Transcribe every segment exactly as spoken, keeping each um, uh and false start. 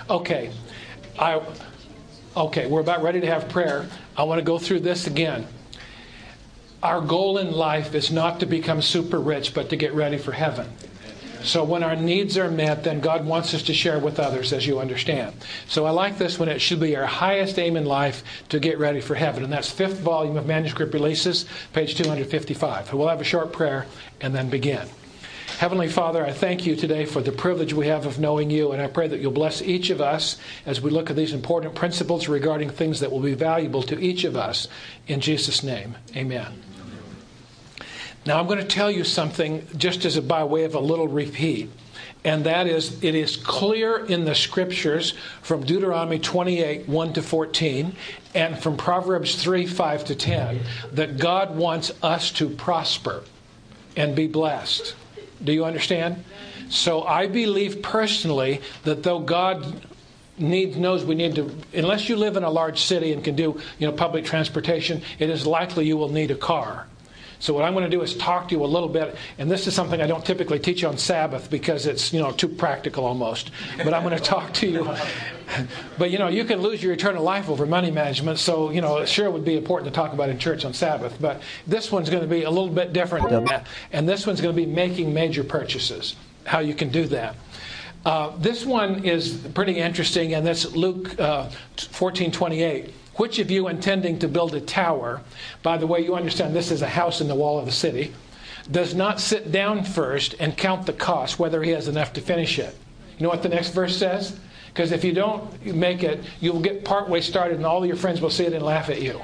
Okay. I, okay, we're about ready to have prayer. I want to go through this again. Our goal in life is not to become super rich, but to get ready for heaven. So when our needs are met, then God wants us to share with others, as you understand. So I like this one. It should be our highest aim in life to get ready for heaven. And that's fifth volume of Manuscript Releases, page two hundred fifty-five. We'll have a short prayer and then begin. Heavenly Father, I thank you today for the privilege we have of knowing you, and I pray that you'll bless each of us as we look at these important principles regarding things that will be valuable to each of us. In Jesus' name, amen. Now I'm going to tell you something just as a, by way of a little repeat. And that is, it is clear in the Scriptures from Deuteronomy twenty-eight, one to fourteen, and from Proverbs three, five to ten, that God wants us to prosper and be blessed. Do you understand? So I believe personally that though God needs knows we need to, unless you live in a large city and can do, you know, public transportation, it is likely you will need a car. So what I'm going to do is talk to you a little bit, and this is something I don't typically teach on Sabbath because it's, you know, too practical almost. But I'm going to talk to you. But, you know, you can lose your eternal life over money management, so, you know, it sure would be important to talk about in church on Sabbath. But this one's going to be a little bit different than that. And this one's going to be making major purchases, how you can do that. Uh, this one is pretty interesting, and that's Luke uh, fourteen twenty-eight. Which of you intending to build a tower, by the way, you understand this is a house in the wall of a city, does not sit down first and count the cost, whether he has enough to finish it? You know what the next verse says? Because if you don't make it, you will get partway started and all of your friends will see it and laugh at you.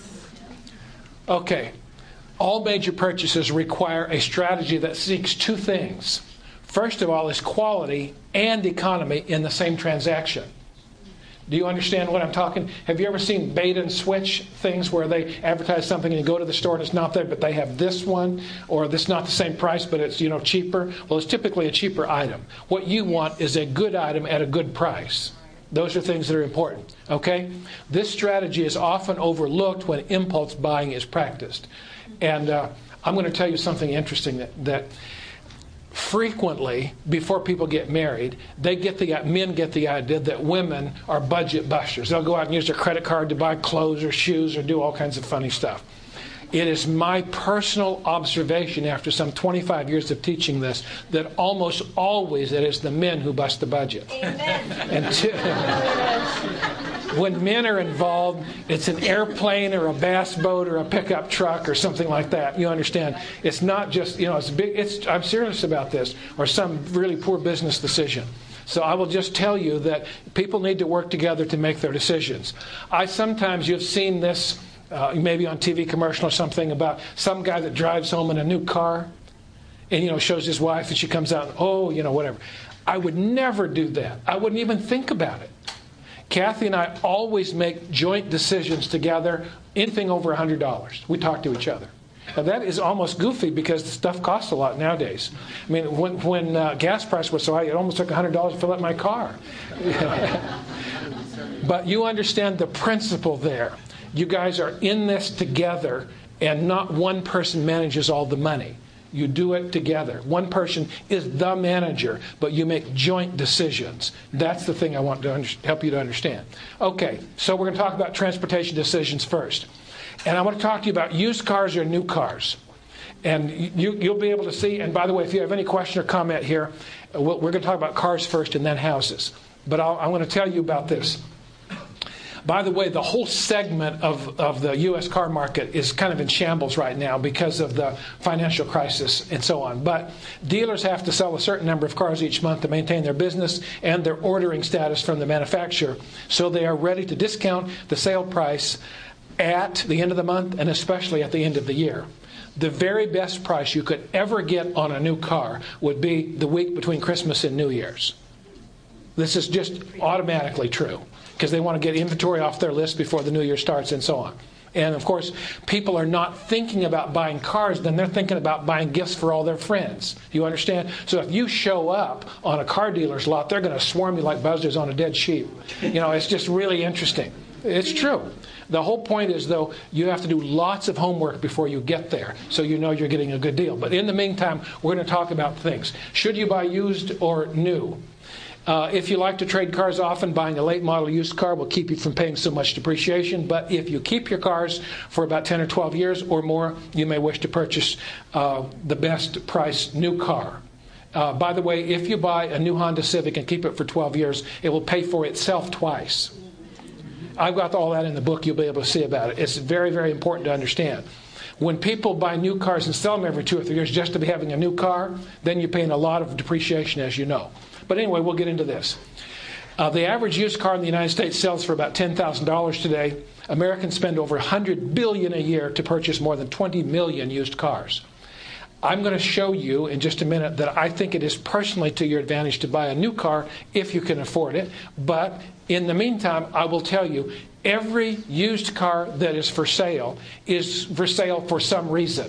Okay. All major purchases require a strategy that seeks two things. First of all is quality and economy in the same transaction. Do you understand what I'm talking? Have you ever seen bait and switch things where they advertise something and you go to the store and it's not there, but they have this one, or this not the same price, but it's, you know, cheaper? Well, it's typically a cheaper item. What you want is a good item at a good price. Those are things that are important. Okay? This strategy is often overlooked when impulse buying is practiced. And uh, I'm going to tell you something interesting that, that frequently, before people get married, they get the men get the idea that women are budget busters. They'll go out and use their credit card to buy clothes or shoes or do all kinds of funny stuff. It is my personal observation after some twenty-five years of teaching this that almost always it is the men who bust the budget. Amen. And two, when men are involved, it's an airplane or a bass boat or a pickup truck or something like that. You understand? It's not just, you know, it's big. It's I'm serious about this, or some really poor business decision. So I will just tell you that people need to work together to make their decisions. I sometimes, you've seen this, uh, maybe on T V commercial or something, about some guy that drives home in a new car and, you know, shows his wife and she comes out and, oh, you know, whatever. I would never do that. I wouldn't even think about it. Kathy and I always make joint decisions together, anything over one hundred dollars. We talk to each other. Now that is almost goofy because the stuff costs a lot nowadays. I mean, when, when uh, gas price was so high, it almost took one hundred dollars to fill up my car. But you understand the principle there. You guys are in this together, and not one person manages all the money. You do it together. One person is the manager, but you make joint decisions. That's the thing I want to under- help you to understand. Okay, so we're going to talk about transportation decisions first. And I want to talk to you about used cars or new cars. And you, you'll be able to see, and by the way, if you have any question or comment here, we're going to talk about cars first and then houses. But I'll, I want to tell you about this. By the way, the whole segment of, of the U S car market is kind of in shambles right now because of the financial crisis and so on. But dealers have to sell a certain number of cars each month to maintain their business and their ordering status from the manufacturer. So they are ready to discount the sale price at the end of the month and especially at the end of the year. The very best price you could ever get on a new car would be the week between Christmas and New Year's. This is just automatically true because they want to get inventory off their list before the new year starts and so on. And of course, people are not thinking about buying cars, then they're thinking about buying gifts for all their friends. You understand? So if you show up on a car dealer's lot, they're going to swarm you like buzzards on a dead sheep. You know, it's just really interesting. It's true. The whole point is, though, you have to do lots of homework before you get there so you know you're getting a good deal. But in the meantime, we're going to talk about things. Should you buy used or new? Uh, if you like to trade cars often, buying a late model used car will keep you from paying so much depreciation. But if you keep your cars for about ten or twelve years or more, you may wish to purchase uh, the best price new car. Uh, by the way, if you buy a new Honda Civic and keep it for twelve years, it will pay for itself twice. I've got all that in the book. You'll be able to see about it. It's very, very important to understand. When people buy new cars and sell them every two or three years just to be having a new car, then you're paying a lot of depreciation, as you know. But anyway, we'll get into this. Uh, the average used car in the United States sells for about ten thousand dollars today. Americans spend over one hundred billion dollars a year to purchase more than twenty million used cars. I'm going to show you in just a minute that I think it is personally to your advantage to buy a new car if you can afford it. But in the meantime, I will tell you, every used car that is for sale is for sale for some reason.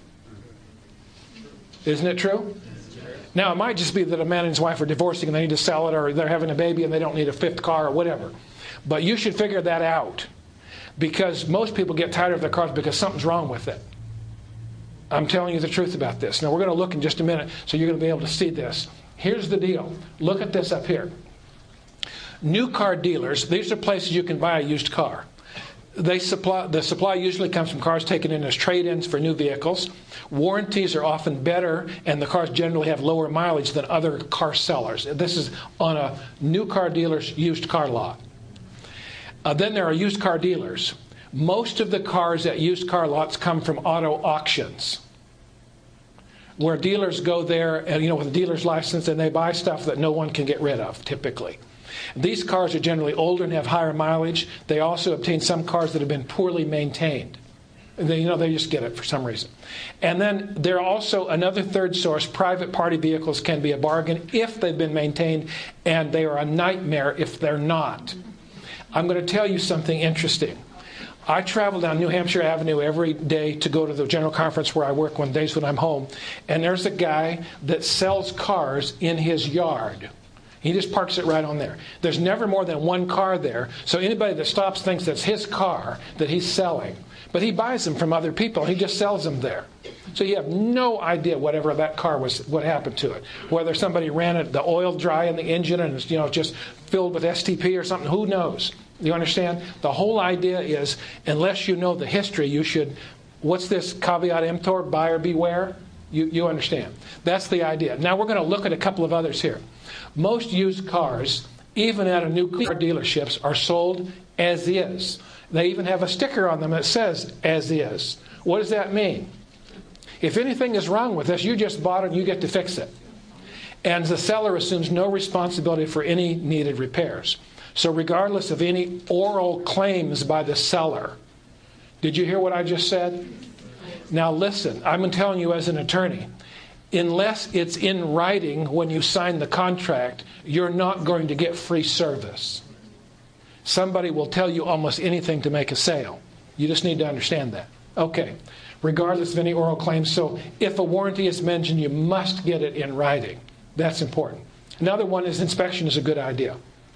Isn't it true? Now, it might just be that a man and his wife are divorcing and they need to sell it, or they're having a baby and they don't need a fifth car or whatever. But you should figure that out, because most people get tired of their cars because something's wrong with it. I'm telling you the truth about this. Now, we're going to look in just a minute, so you're going to be able to see this. Here's the deal. Look at this up here. New car dealers, these are places you can buy a used car. They supply, the supply usually comes from cars taken in as trade-ins for new vehicles. Warranties are often better, and the cars generally have lower mileage than other car sellers. This is on a new car dealer's used car lot. Uh, then there are used car dealers. Most of the cars at used car lots come from auto auctions, where dealers go there and, you know, with a dealer's license, and they buy stuff that no one can get rid of, typically. These cars are generally older and have higher mileage. They also obtain some cars that have been poorly maintained. They, you know, they just get it for some reason. And then there are also another third source. Private party vehicles can be a bargain if they've been maintained, and they are a nightmare if they're not. I'm going to tell you something interesting. I travel down New Hampshire Avenue every day to go to the general conference where I work on days when I'm home. And there's a guy that sells cars in his yard. He just parks it right on there. There's never more than one car there. So anybody that stops thinks that's his car that he's selling. But he buys them from other people. He just sells them there. So you have no idea whatever that car was, what happened to it. Whether somebody ran it, the oil dry in the engine and it's, you know, just filled with S T P or something. Who knows? You understand? The whole idea is, unless you know the history, you should, what's this caveat emptor, buyer beware? You, you understand. That's the idea. Now we're going to look at a couple of others here. Most used cars, even at a new car dealerships, are sold as is. They even have a sticker on them that says as is. What does that mean? If anything is wrong with this, you just bought it and you get to fix it. And the seller assumes no responsibility for any needed repairs. So regardless of any oral claims by the seller, did you hear what I just said? Now listen, I'm telling you as an attorney, unless it's in writing when you sign the contract, you're not going to get free service. Somebody will tell you almost anything to make a sale. You just need to understand that. Okay, regardless of any oral claims. So if a warranty is mentioned, you must get it in writing. That's important. Another one is inspection is a good idea.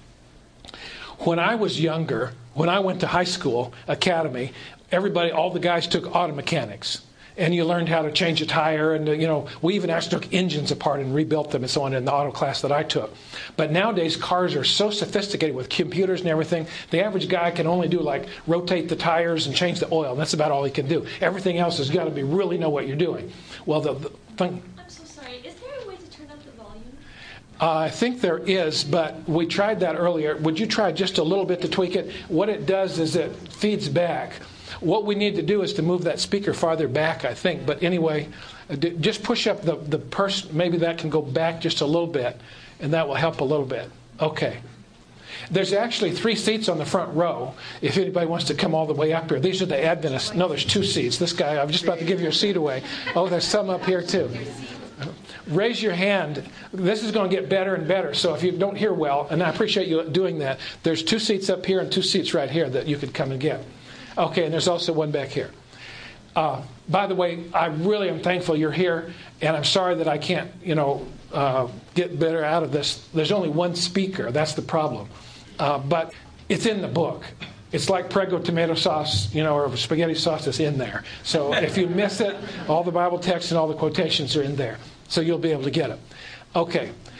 When I was younger, when I went to high school, academy, everybody, all the guys took auto mechanics. And you learned how to change a tire, and you know, we even actually took engines apart and rebuilt them and so on in the auto class that I took. But nowadays, cars are so sophisticated with computers and everything, the average guy can only do like rotate the tires and change the oil. And that's about all he can do. Everything else has got to be really know what you're doing. Well, the, the thing... I'm so sorry. Is there a way to turn up the volume? Uh, I think there is, but we tried that earlier. Would you try just a little bit to tweak it? What it does is it feeds back. What we need to do is to move that speaker farther back, I think. But anyway, just push up the, the person. Maybe that can go back just a little bit, and that will help a little bit. Okay. There's actually three seats on the front row if anybody wants to come all the way up here. These are the Adventists. No, there's two seats. This guy, I'm just about to give you a seat away. Oh, there's some up here too. Raise your hand. This is going to get better and better. So if you don't hear well, and I appreciate you doing that, there's two seats up here and two seats right here that you could come and get. Okay, and there's also one back here. Uh, by the way, I really am thankful you're here, and I'm sorry that I can't, you know, uh, get better out of this. There's only one speaker. That's the problem. Uh, but it's in the book. It's like Prego tomato sauce, you know, or spaghetti sauce is in there. So if you miss it, all the Bible text and all the quotations are in there. So you'll be able to get it. Okay.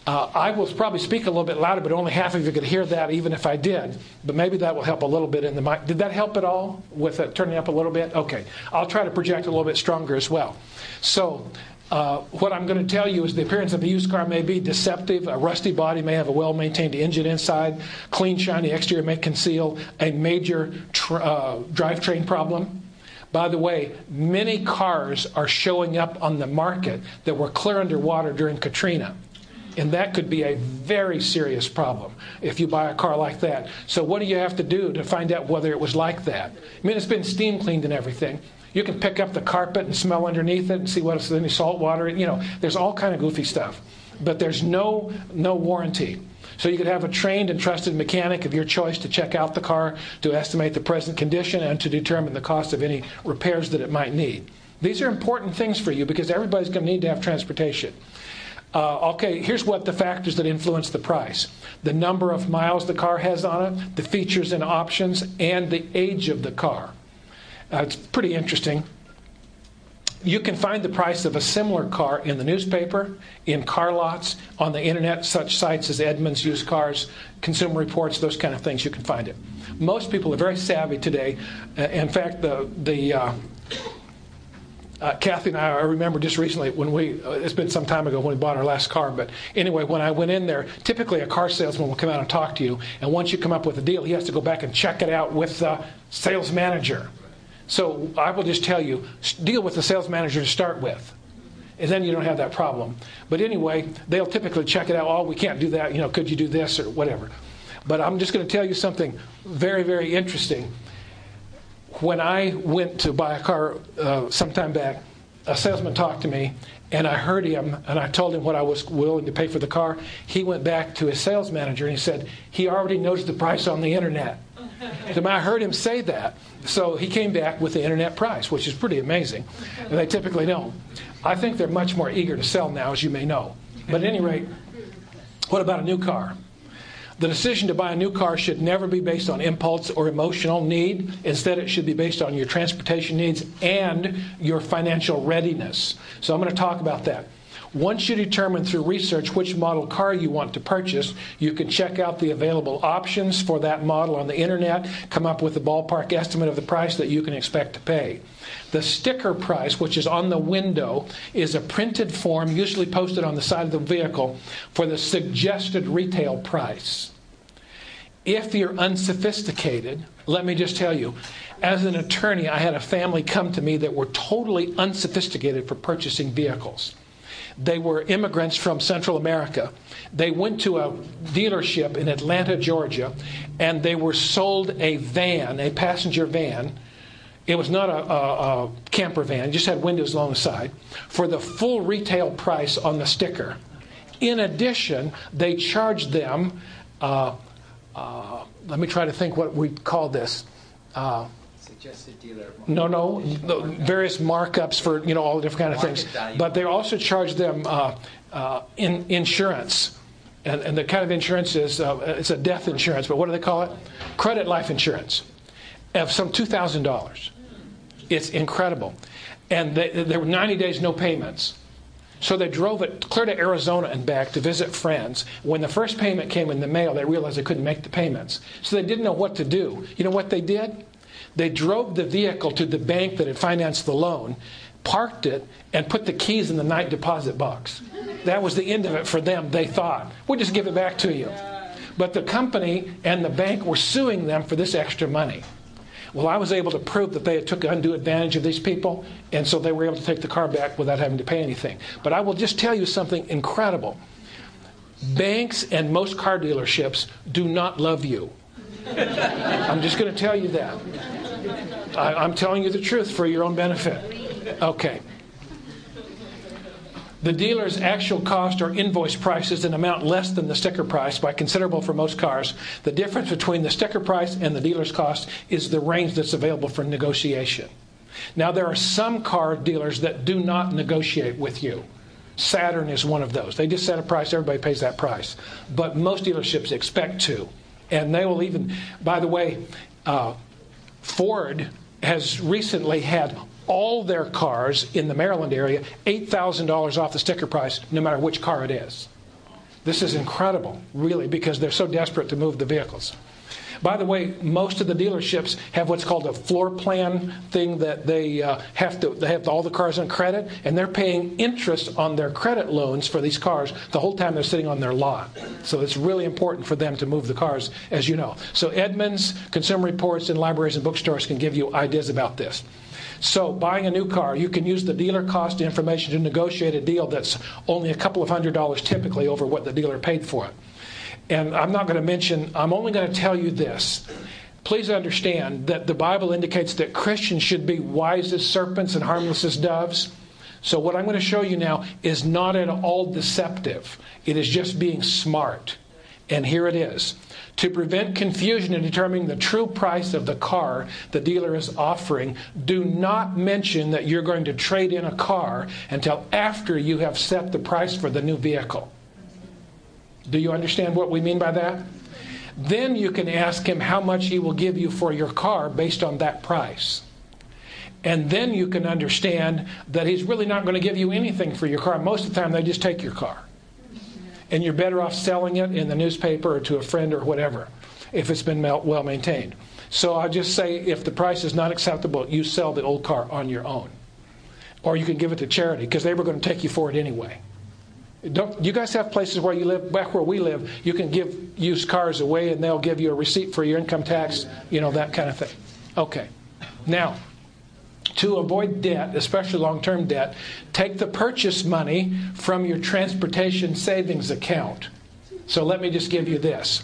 Uh, I will probably speak a little bit louder, but only half of you could hear that even if I did. But maybe that will help a little bit in the mic. Did that help at all with it turning up a little bit? Okay. I'll try to project a little bit stronger as well. So uh, what I'm going to tell you is the appearance of a used car may be deceptive. A rusty body may have a well-maintained engine inside. Clean, shiny exterior may conceal a major tr- uh, drivetrain problem. By the way, many cars are showing up on the market that were clear underwater during Katrina. And that could be a very serious problem if you buy a car like that. So what do you have to do to find out whether it was like that? I mean, it's been steam cleaned and everything. You can pick up the carpet and smell underneath it and see what's any salt water. You know, there's all kind of goofy stuff. But there's no no warranty. So you could have a trained and trusted mechanic of your choice to check out the car, to estimate the present condition, and to determine the cost of any repairs that it might need. These are important things for you because everybody's going to need to have transportation. Uh, okay, here's what the factors that influence the price. The number of miles the car has on it, the features and options, and the age of the car. Uh, it's pretty interesting. You can find the price of a similar car in the newspaper, in car lots, on the internet, such sites as Edmunds Used Cars, Consumer Reports, those kind of things. You can find it. Most people are very savvy today. Uh, in fact, the the uh, uh, Kathy and I, I remember just recently when we, uh, it's been some time ago when we bought our last car, but anyway, when I went in there, typically a car salesman will come out and talk to you, and once you come up with a deal, he has to go back and check it out with the sales manager. So I will just tell you, deal with the sales manager to start with. And then you don't have that problem. But anyway, they'll typically check it out. Oh, we can't do that. You know, could you do this or whatever? But I'm just going to tell you something very, very interesting. When I went to buy a car uh, some time back, a salesman talked to me, and I heard him, and I told him what I was willing to pay for the car. He went back to his sales manager, and he said, he already knows the price on the internet. So I heard him say that. So he came back with the internet price, which is pretty amazing. And they typically don't. I think they're much more eager to sell now, as you may know. But at any rate, what about a new car? The decision to buy a new car should never be based on impulse or emotional need. Instead, it should be based on your transportation needs and your financial readiness. So I'm going to talk about that. Once you determine through research which model car you want to purchase, you can check out the available options for that model on the internet, come up with a ballpark estimate of the price that you can expect to pay. The sticker price, which is on the window, is a printed form usually posted on the side of the vehicle for the suggested retail price. If you're unsophisticated, let me just tell you, as an attorney, I had a family come to me that were totally unsophisticated for purchasing vehicles. They were immigrants from Central America. They went to a dealership in Atlanta, Georgia, and they were sold a van, a passenger van. It was not a, a, a camper van, it just had windows along the side, for the full retail price on the sticker. In addition, they charged them, uh, uh, let me try to think what we call this. Uh, Suggested dealer. No, no, the various markups for, you know, all the different kind of Market things. value. But they also charge them uh, uh, in insurance. And, and the kind of insurance is, uh, it's a death insurance, but what do they call it? Credit life insurance of some two thousand dollars. It's incredible. And they, there were ninety days, no payments. So they drove it clear to Arizona and back to visit friends. When the first payment came in the mail, they realized they couldn't make the payments. So they didn't know what to do. You know what they did? They drove the vehicle to the bank that had financed the loan, parked it, and put the keys in the night deposit box. That was the end of it for them, they thought. We'll just give it back to you. But the company and the bank were suing them for this extra money. Well, I was able to prove that they had took undue advantage of these people, and so they were able to take the car back without having to pay anything. But I will just tell you something incredible. Banks and most car dealerships do not love you. I'm just going to tell you that. I, I'm telling you the truth for your own benefit. Okay. The dealer's actual cost or invoice price is an amount less than the sticker price by considerable for most cars. The difference between the sticker price and the dealer's cost is the range that's available for negotiation. Now, there are some car dealers that do not negotiate with you. Saturn is one of those. They just set a price, everybody pays that price. But most dealerships expect to. And they will even, by the way, uh, Ford has recently had all their cars in the Maryland area eight thousand dollars off the sticker price, no matter which car it is. This is incredible, really, because they're so desperate to move the vehicles. By the way, most of the dealerships have what's called a floor plan thing that they uh, have to they have all the cars on credit, and they're paying interest on their credit loans for these cars the whole time they're sitting on their lot. So it's really important for them to move the cars, as you know. So Edmunds, Consumer Reports, and libraries and bookstores can give you ideas about this. So buying a new car, you can use the dealer cost information to negotiate a deal that's only a couple of hundred dollars typically over what the dealer paid for it. And I'm not going to mention, I'm only going to tell you this. Please understand that the Bible indicates that Christians should be wise as serpents and harmless as doves. So what I'm going to show you now is not at all deceptive. It is just being smart. And here it is. To prevent confusion in determining the true price of the car the dealer is offering, do not mention that you're going to trade in a car until after you have set the price for the new vehicle. Do you understand what we mean by that? Then you can ask him how much he will give you for your car based on that price. And then you can understand that he's really not going to give you anything for your car. Most of the time they just take your car. And you're better off selling it in the newspaper or to a friend or whatever if it's been well maintained. So I'll just say if the price is not acceptable, you sell the old car on your own. Or you can give it to charity because they were going to take you for it anyway. Don't you guys have places where you live? Back where we live, you can give used cars away and they'll give you a receipt for your income tax, you know, that kind of thing. Okay. Now, to avoid debt, especially long-term debt, take the purchase money from your transportation savings account. So let me just give you this.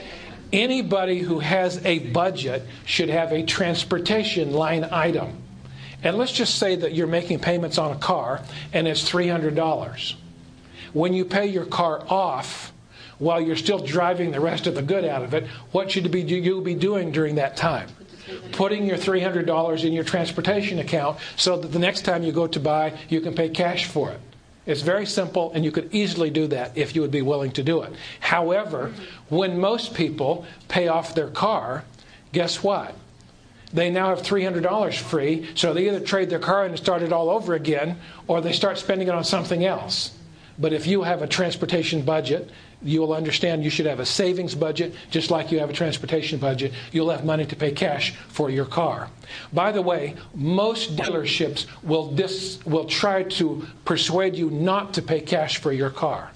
Anybody who has a budget should have a transportation line item. And let's just say that you're making payments on a car and it's three hundred dollars. When you pay your car off, while you're still driving the rest of the good out of it, what should be, you be doing during that time? Putting your three hundred dollars in your transportation account so that the next time you go to buy, you can pay cash for it. It's very simple, and you could easily do that if you would be willing to do it. However, when most people pay off their car, guess what? They now have three hundred dollars free, so they either trade their car in and start it all over again, or they start spending it on something else. But if you have a transportation budget, you will understand you should have a savings budget, just like you have a transportation budget. You'll have money to pay cash for your car. By the way, most dealerships will dis, will try to persuade you not to pay cash for your car.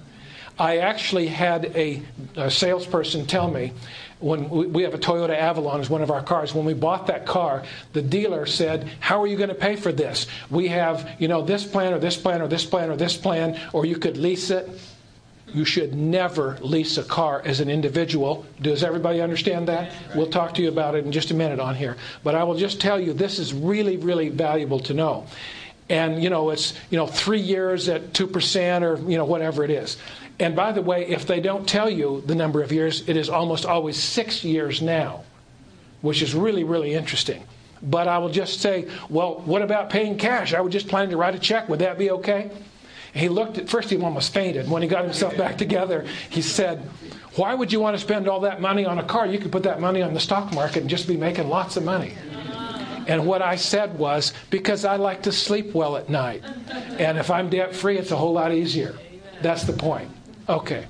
I actually had a, a salesperson tell me, when we, we have a Toyota Avalon as one of our cars, when we bought that car, the dealer said, how are you going to pay for this? We have, you know, this plan or this plan or this plan or this plan, or you could lease it. You should never lease a car as an individual. Does everybody understand that? We'll talk to you about it in just a minute on here. But I will just tell you, this is really, really valuable to know. And, you know, it's, you know, three years at two percent or, you know, whatever it is. And by the way, if they don't tell you the number of years, it is almost always six years now, which is really, really interesting. But I will just say, well, what about paying cash? I was just planning to write a check. Would that be okay? And he looked at, first he almost fainted. When he got himself back together, he said, why would you want to spend all that money on a car? You could put that money on the stock market and just be making lots of money. And what I said was, because I like to sleep well at night. And if I'm debt-free, it's a whole lot easier. That's the point. Okay.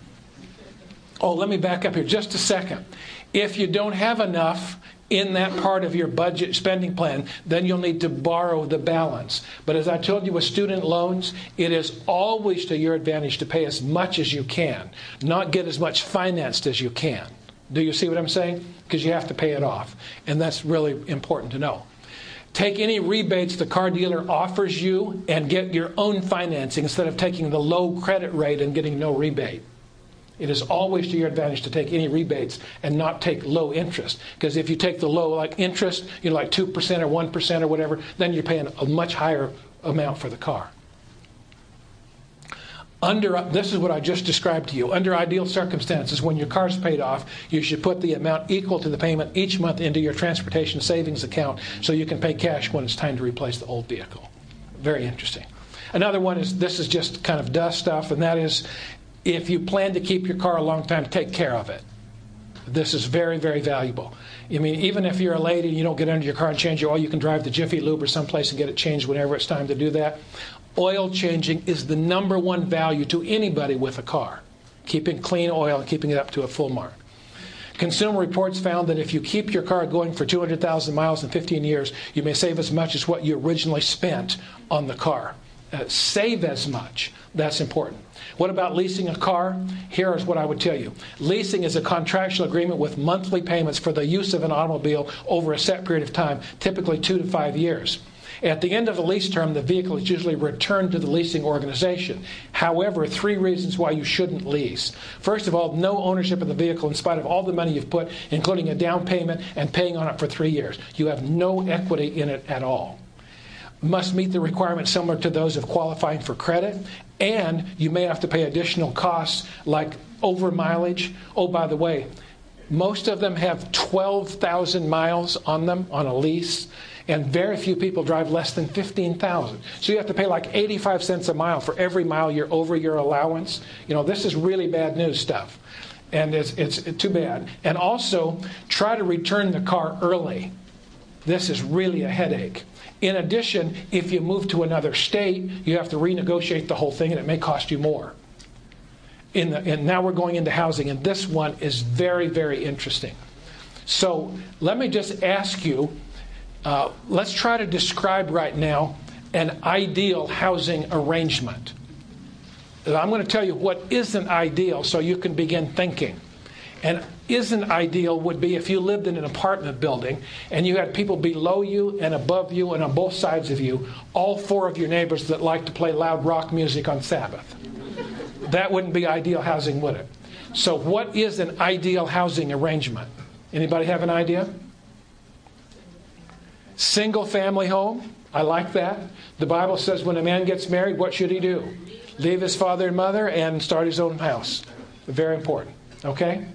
Oh, let me back up here just a second. If you don't have enough in that part of your budget spending plan, then you'll need to borrow the balance. But as I told you with student loans, it is always to your advantage to pay as much as you can, not get as much financed as you can. Do you see what I'm saying? Because you have to pay it off. And that's really important to know. Take any rebates the car dealer offers you and get your own financing instead of taking the low credit rate and getting no rebate. It is always to your advantage to take any rebates and not take low interest. Because if you take the low like interest, you know, like two percent or one percent or whatever, then you're paying a much higher amount for the car. Under, this is what I just described to you. Under ideal circumstances, when your car's paid off, you should put the amount equal to the payment each month into your transportation savings account so you can pay cash when it's time to replace the old vehicle. Very interesting. Another one is, this is just kind of dust stuff, and that is, if you plan to keep your car a long time, take care of it. This is very, very valuable. I mean, even if you're a lady and you don't get under your car and change your oil, you can drive to Jiffy Lube or someplace and get it changed whenever it's time to do that. Oil changing is the number one value to anybody with a car. keeping clean oil and keeping it up to a full mark. Consumer Reports found that if you keep your car going for two hundred thousand miles in fifteen years, you may save as much as what you originally spent on the car. Uh, save as much. That's important. What about leasing a car? Here is what I would tell you. Leasing is a contractual agreement with monthly payments for the use of an automobile over a set period of time, typically two to five years. At the end of the lease term, the vehicle is usually returned to the leasing organization. However, three reasons why you shouldn't lease. First of all, no ownership of the vehicle in spite of all the money you've put, including a down payment and paying on it for three years. You have no equity in it at all. Must meet the requirements similar to those of qualifying for credit, and you may have to pay additional costs like over mileage. Oh, by the way, most of them have twelve thousand miles on them on a lease, and very few people drive less than fifteen thousand. So you have to pay like eighty-five cents a mile for every mile you're over your allowance. You know, this is really bad news stuff, and it's, it's too bad. And also, try to return the car early. This is really a headache. In addition, if you move to another state, you have to renegotiate the whole thing, and it may cost you more. In the, and now we're going into housing, and this one is very, very interesting. So let me just ask you, uh, let's try to describe right now an ideal housing arrangement. I'm going to tell you what isn't ideal so you can begin thinking. And isn't ideal would be if you lived in an apartment building and you had people below you and above you and on both sides of you, all four of your neighbors that like to play loud rock music on Sabbath. That wouldn't be ideal housing, would it? So what is an ideal housing arrangement? Anybody have an idea? Single family home. I like that. The Bible says when a man gets married, what should he do? Leave his father and mother and start his own house. Very important. Okay?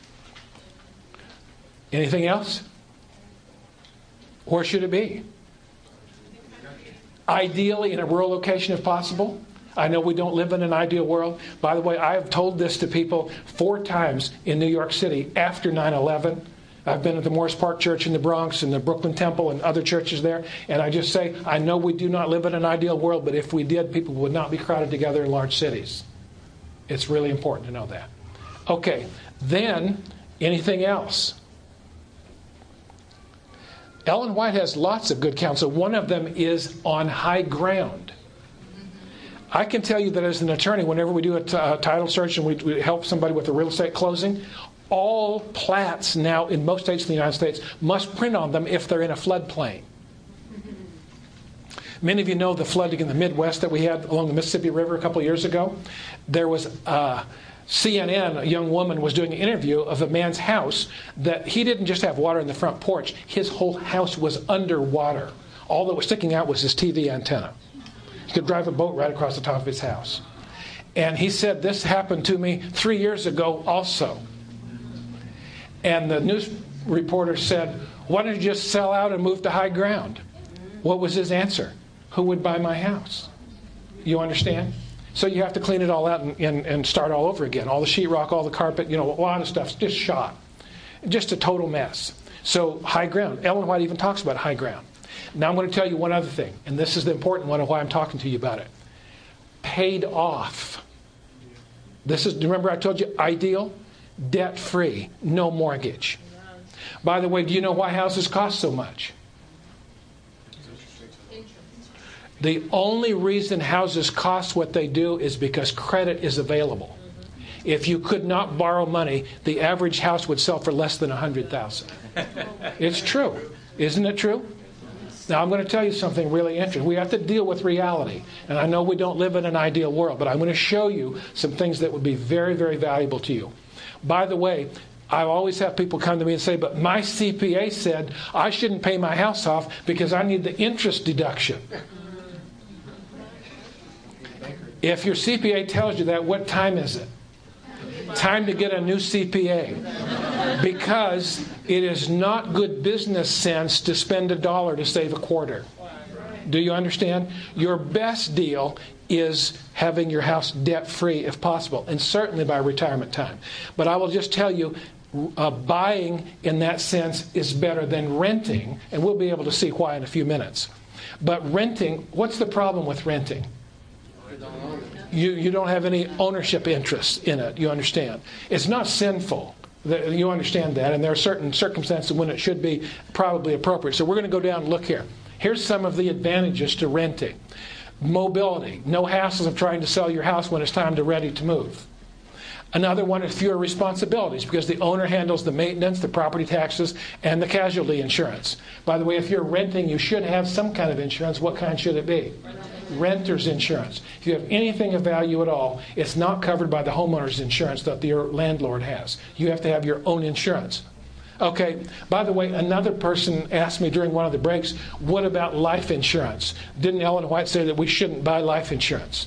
Anything else? Where should it be? Ideally in a rural location if possible. I know we don't live in an ideal world. By the way, I have told this to people four times in New York City after nine eleven. I've been at the Morris Park Church in the Bronx and the Brooklyn Temple and other churches there. And I just say, I know we do not live in an ideal world, but if we did, people would not be crowded together in large cities. It's really important to know that. Okay, then anything else? Ellen White has lots of good counsel. One of them is on high ground. I can tell you that as an attorney, whenever we do a, t- a title search and we, we help somebody with a real estate closing, all plats now in most states in the United States must print on them if they're in a floodplain. Many of you know the flooding in the Midwest that we had along the Mississippi River a couple of years ago. There was uh, C N N, a young woman, was doing an interview of a man's house that he didn't just have water in the front porch. His whole house was underwater. All that was sticking out was his T V antenna. He could drive a boat right across the top of his house. And he said, this happened to me three years ago also. And the news reporter said, why don't you just sell out and move to high ground? What was his answer? Who would buy my house? You understand? So you have to clean it all out and, and, and start all over again. All the sheetrock, all the carpet, you know, a lot of stuff's just shot. Just a total mess. So high ground. Ellen White even talks about high ground. Now I'm going to tell you one other thing, and this is the important one of why I'm talking to you about it. Paid off. This is, remember I told you, ideal? Debt-free, no mortgage. By the way, do you know why houses cost so much? The only reason houses cost what they do is because credit is available. If you could not borrow money, the average house would sell for less than one hundred thousand dollars. It's true. Isn't it true? Now, I'm going to tell you something really interesting. We have to deal with reality. And I know we don't live in an ideal world, but I'm going to show you some things that would be very, very valuable to you. By the way, I always have people come to me and say, but my C P A said I shouldn't pay my house off because I need the interest deduction. If your C P A tells you that, what time is it? Time to get a new C P A. Because it is not good business sense to spend a dollar to save a quarter. Do you understand? Your best deal is having your house debt-free if possible, and certainly by retirement time. But I will just tell you, uh, buying in that sense is better than renting, and we'll be able to see why in a few minutes. But renting, what's the problem with renting? You, you don't have any ownership interest in it, you understand. It's not sinful. You understand that, and there are certain circumstances when it should be probably appropriate. So we're going to go down and look here. Here's some of the advantages to renting. Mobility. No hassles of trying to sell your house when it's time to ready to move. Another one is fewer responsibilities because the owner handles the maintenance, the property taxes, and the casualty insurance. By the way, if you're renting, you should have some kind of insurance. What kind should it be? Renter's insurance. If you have anything of value at all, it's not covered by the homeowner's insurance that your landlord has. You have to have your own insurance. Okay, by the way, another person asked me during one of the breaks, what about life insurance? Didn't Ellen White say that we shouldn't buy life insurance?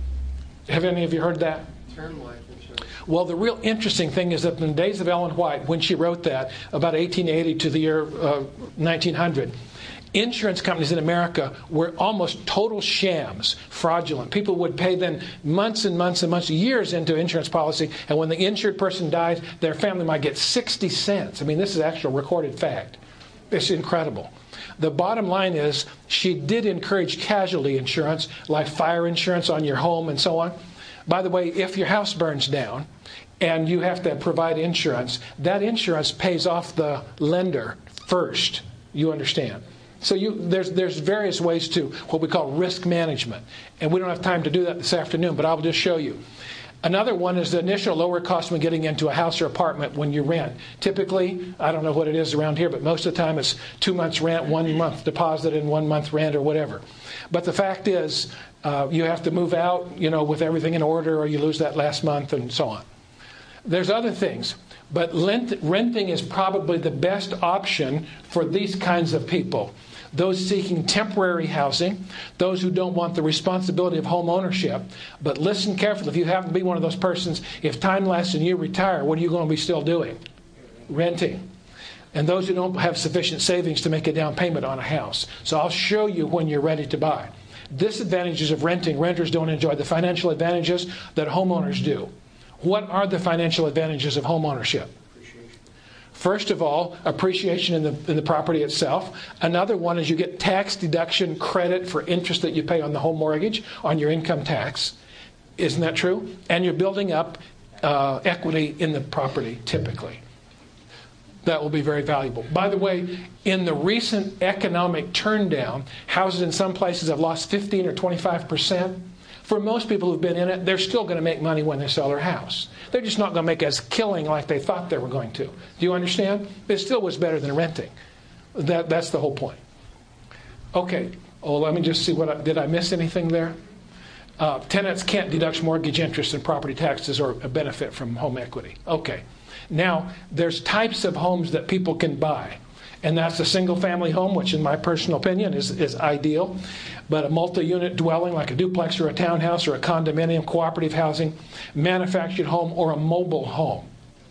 Have any of you heard that? Term life insurance. Well, the real interesting thing is that in the days of Ellen White, when she wrote that, about eighteen eighty to the year uh, nineteen hundred, insurance companies in America were almost total shams, fraudulent. People would pay then months and months and months, years into insurance policy, and when the insured person dies, their family might get sixty cents. I mean, this is actual recorded fact. It's incredible. The bottom line is she did encourage casualty insurance, like fire insurance on your home and so on. By the way, if your house burns down and you have to provide insurance, that insurance pays off the lender first. You understand? So you, there's there's various ways to what we call risk management. And we don't have time to do that this afternoon, but I'll just show you. Another one is the initial lower cost when getting into a house or apartment when you rent. Typically, I don't know what it is around here, but most of the time it's two months rent, one month deposit, and one month rent or whatever. But the fact is, uh, you have to move out, you know, with everything in order, or you lose that last month and so on. There's other things, but lent, renting is probably the best option for these kinds of people. Those seeking temporary housing, those who don't want the responsibility of home ownership. But listen carefully, if you happen to be one of those persons, if time lasts and you retire, what are you going to be still doing? Renting. And those who don't have sufficient savings to make a down payment on a house. So I'll show you when you're ready to buy. Disadvantages of renting. Renters don't enjoy the financial advantages that homeowners do. What are the financial advantages of home ownership? First of all, appreciation in the in the property itself. Another one is you get tax deduction credit for interest that you pay on the home mortgage, on your income tax. Isn't that true? And you're building up uh, equity in the property, typically. That will be very valuable. By the way, in the recent economic turndown, houses in some places have lost fifteen or twenty-five percent. For most people who've been in it, they're still going to make money when they sell their house. They're just not going to make as killing like they thought they were going to. Do you understand? It still was better than renting. That, that's the whole point. Okay. Oh, let me just see what I, did I miss anything there? Uh, tenants can't deduct mortgage interest and property taxes or a benefit from home equity. Okay. Now, there's types of homes that people can buy. And that's a single-family home, which in my personal opinion is, is ideal. But a multi-unit dwelling like a duplex or a townhouse or a condominium, cooperative housing, manufactured home, or a mobile home.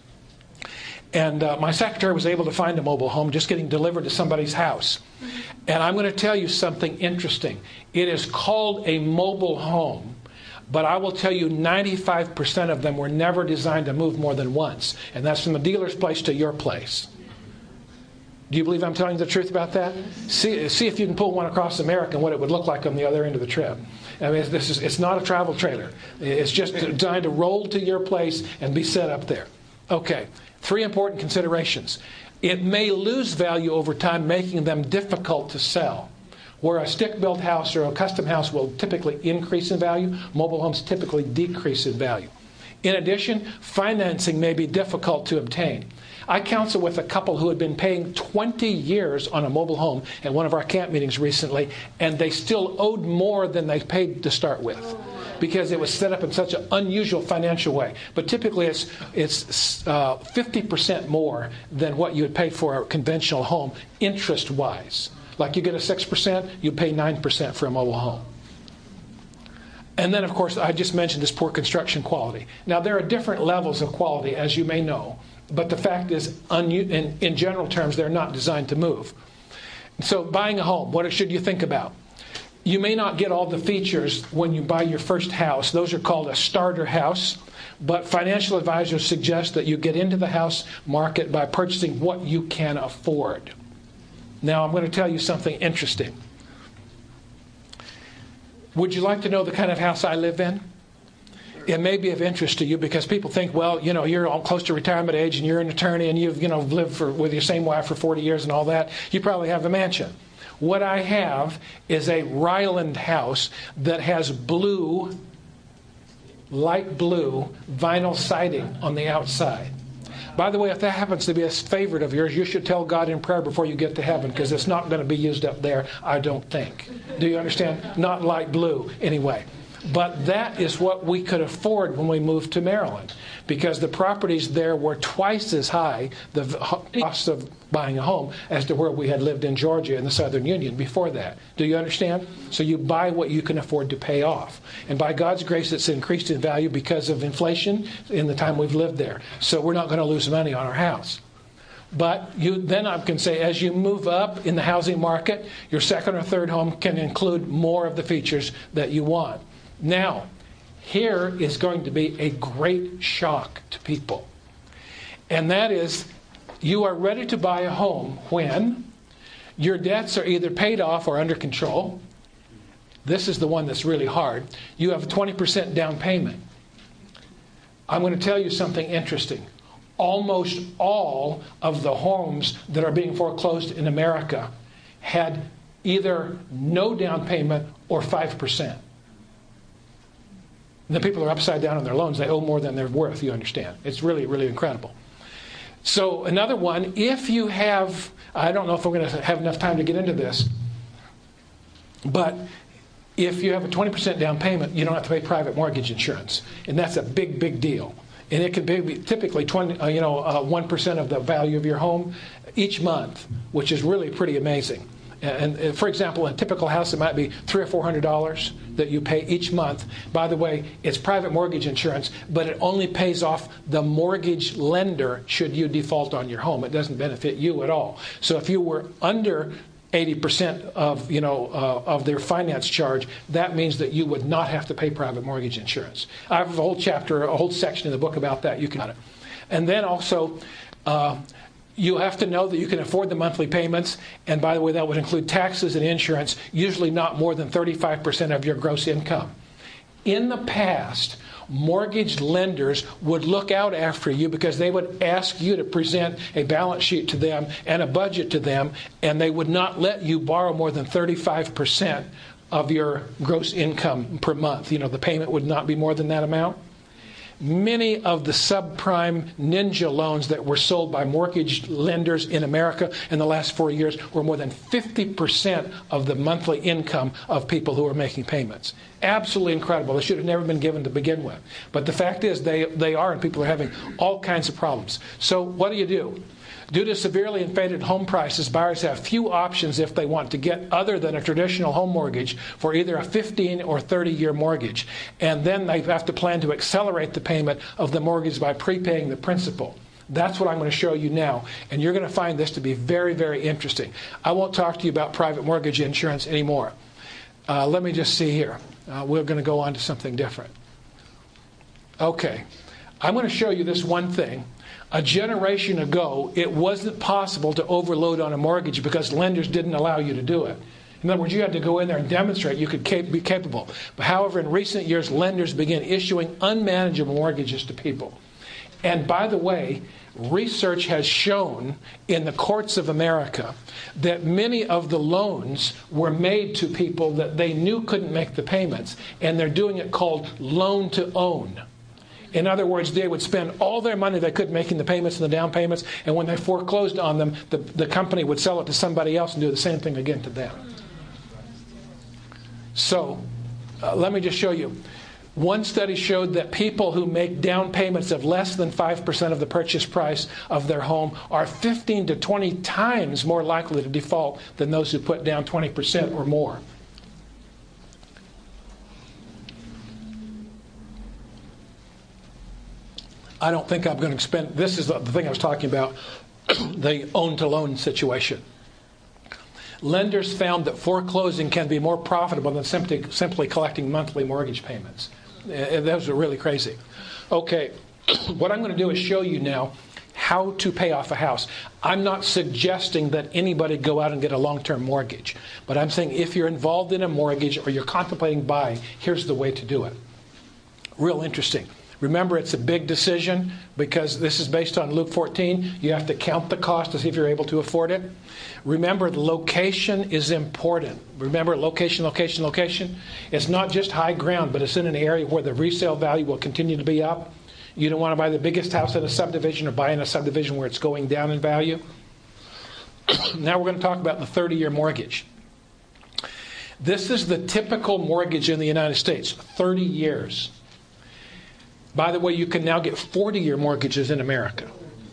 And uh, my secretary was able to find a mobile home just getting delivered to somebody's house. And I'm going to tell you something interesting. It is called a mobile home. But I will tell you ninety-five percent of them were never designed to move more than once. And that's from the dealer's place to your place. Do you believe I'm telling you the truth about that? See, see if you can pull one across America and what it would look like on the other end of the trip. I mean, this is, it's not a travel trailer. It's just designed to roll to your place and be set up there. Okay, three important considerations. It may lose value over time, making them difficult to sell. Where a stick-built house or a custom house will typically increase in value, mobile homes typically decrease in value. In addition, financing may be difficult to obtain. I counsel with a couple who had been paying twenty years on a mobile home at one of our camp meetings recently, and they still owed more than they paid to start with because it was set up in such an unusual financial way. But typically it's it's uh, fifty percent more than what you would pay for a conventional home interest-wise. Like you get a six percent, you pay nine percent for a mobile home. And then, of course, I just mentioned this poor construction quality. Now, there are different levels of quality, as you may know. But the fact is, in, in general terms, they're not designed to move. So buying a home, what should you think about? You may not get all the features when you buy your first house. Those are called a starter house. But financial advisors suggest that you get into the house market by purchasing what you can afford. Now, I'm going to tell you something interesting. Would you like to know the kind of house I live in? It may be of interest to you because people think, well, you know, you're all close to retirement age and you're an attorney and you've, you know, lived for, with your same wife for forty years and all that. You probably have a mansion. What I have is a Ryland house that has blue, light blue vinyl siding on the outside. By the way, if that happens to be a favorite of yours, you should tell God in prayer before you get to heaven, because it's not going to be used up there, I don't think. Do you understand? Not light blue, anyway. But that is what we could afford when we moved to Maryland, because the properties there were twice as high, the cost of buying a home, as to where we had lived in Georgia in the Southern Union before that. Do you understand? So you buy what you can afford to pay off. And by God's grace, it's increased in value because of inflation in the time we've lived there. So we're not going to lose money on our house. But you, then I can say, as you move up in the housing market, your second or third home can include more of the features that you want. Now, here is going to be a great shock to people. And that is, you are ready to buy a home when your debts are either paid off or under control. This is the one that's really hard. You have a twenty percent down payment. I'm going to tell you something interesting. Almost all of the homes that are being foreclosed in America had either no down payment or five percent. The people are upside down on their loans. They owe more than they're worth, you understand. It's really, really incredible. So another one, if you have, I don't know if we're going to have enough time to get into this, but if you have a twenty percent down payment, you don't have to pay private mortgage insurance. And that's a big, big deal. And it can be typically twenty, uh, you know, uh, one percent of the value of your home each month, which is really pretty amazing. And, and for example, in a typical house, it might be three or four hundred dollars that you pay each month. By the way, it's private mortgage insurance, but it only pays off the mortgage lender should you default on your home. It doesn't benefit you at all. So if you were under eighty percent of, you know, uh, of their finance charge, that means that you would not have to pay private mortgage insurance. I have a whole chapter, a whole section in the book about that. You can, and then also. Uh, You have to know that you can afford the monthly payments. And by the way, that would include taxes and insurance, usually not more than thirty-five percent of your gross income. In the past, mortgage lenders would look out after you because they would ask you to present a balance sheet to them and a budget to them, and they would not let you borrow more than thirty-five percent of your gross income per month. You know, the payment would not be more than that amount. Many of the subprime ninja loans that were sold by mortgage lenders in America in the last four years were more than fifty percent of the monthly income of people who are making payments. Absolutely incredible. They should have never been given to begin with. But the fact is they, they are, and people are having all kinds of problems. So what do you do? Due to severely inflated home prices, buyers have few options if they want to get other than a traditional home mortgage for either a fifteen or thirty year mortgage. And then they have to plan to accelerate the payment of the mortgage by prepaying the principal. That's what I'm going to show you now. And you're going to find this to be very, very interesting. I won't talk to you about private mortgage insurance anymore. Uh, let me just see here. Uh, we're going to go on to something different. Okay. I'm going to show you this one thing. A generation ago, it wasn't possible to overload on a mortgage because lenders didn't allow you to do it. In other words, you had to go in there and demonstrate you could cap- be capable. But however, in recent years, lenders began issuing unmanageable mortgages to people. And by the way, research has shown in the courts of America that many of the loans were made to people that they knew couldn't make the payments, and they're doing it called loan to own. In other words, they would spend all their money they could making the payments and the down payments, and when they foreclosed on them, the, the company would sell it to somebody else and do the same thing again to them. So, uh, let me just show you. One study showed that people who make down payments of less than five percent of the purchase price of their home are fifteen to twenty times more likely to default than those who put down twenty percent or more. I don't think I'm going to spend, this is the thing I was talking about, the own-to-loan situation. Lenders found that foreclosing can be more profitable than simply, simply collecting monthly mortgage payments. Uh, those are really crazy. Okay, what I'm going to do is show you now how to pay off a house. I'm not suggesting that anybody go out and get a long-term mortgage. But I'm saying if you're involved in a mortgage or you're contemplating buying, here's the way to do it. Real interesting. Remember, it's a big decision because this is based on Luke fourteen. You have to count the cost to see if you're able to afford it. Remember, the location is important. Remember, location, location, location. It's not just high ground, but it's in an area where the resale value will continue to be up. You don't want to buy the biggest house in a subdivision or buy in a subdivision where it's going down in value. Now we're going to talk about the thirty-year mortgage. This is the typical mortgage in the United States, thirty years. By the way, you can now get forty-year mortgages in America.